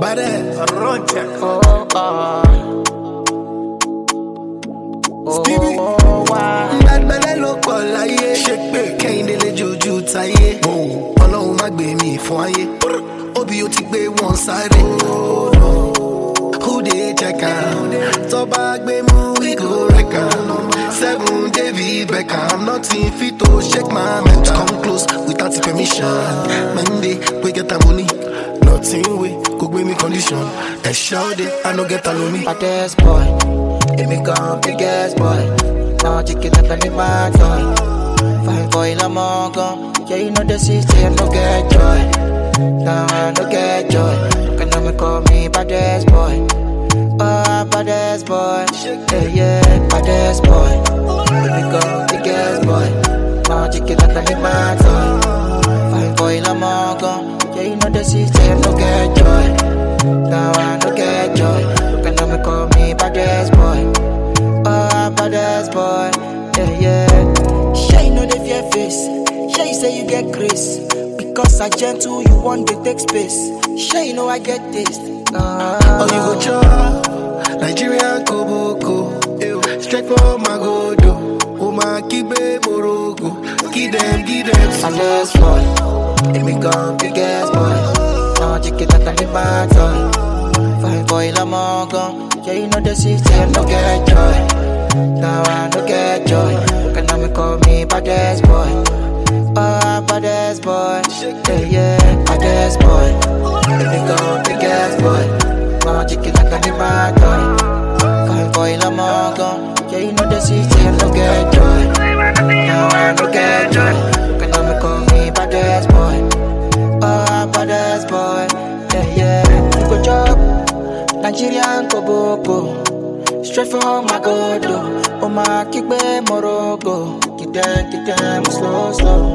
Badass. Run check. Stevie. Bad belly look all like yeah. Shake back. Can't delay juju taye. Ọlọ́run má gbé mi fún ayé. Obi o ti gbé wọn sáré. Who dey check am? Tó bá gbé mú we go wreck am. 7 David Beckham. Nothing fit to shake my mental. Come close without permission. Monday we get a money. Nothing we go gbé me condition. And shout it, I no get alone me. Baddest boy, if me come biggest boy. Now chicken up and my toy. Fine boy, I'm all gone. Yeah, you know the city, I no get joy. Now I no get joy. Can me call me baddest boy. Oh, baddest boy. Yeah, baddest boy. If me come biggest boy. Now chicken up and my toy. Fine boy, I'm all gone. Yeah, you know the city, I no get joy. Now I no get joy. Can me call me baddest boy. Oh, baddest boy. Yeah. Sure you know the fear face. Sure you say you get grace. Because I gentle, you want to take space. Sure you know I get taste. Oh, you go chop Nigerian Koboko. Straight from my godo. Oh, my kibe morogo. Give them. Baddest boy. If me come biggest boy. Now chicken that can be my toy. Fine boy, I'm all gone. Yeah, you know the city, I no get joy. Now I no get joy. Can me call me baddest boy. Oh, baddest boy. Yeah, baddest boy. If me come biggest boy. Now chicken that can be my toy. Fine boy, I'm all gone. Yeah, you know the city, I no get joy. Now I no get joy. Can me call me baddest boy. Oh, baddest boy. Yeah. You go chop Nigerian Koboko. Straight from my godo. Oh, my kickback morogo. Get them slow.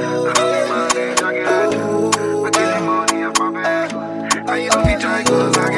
I ain't no be trying 'cause I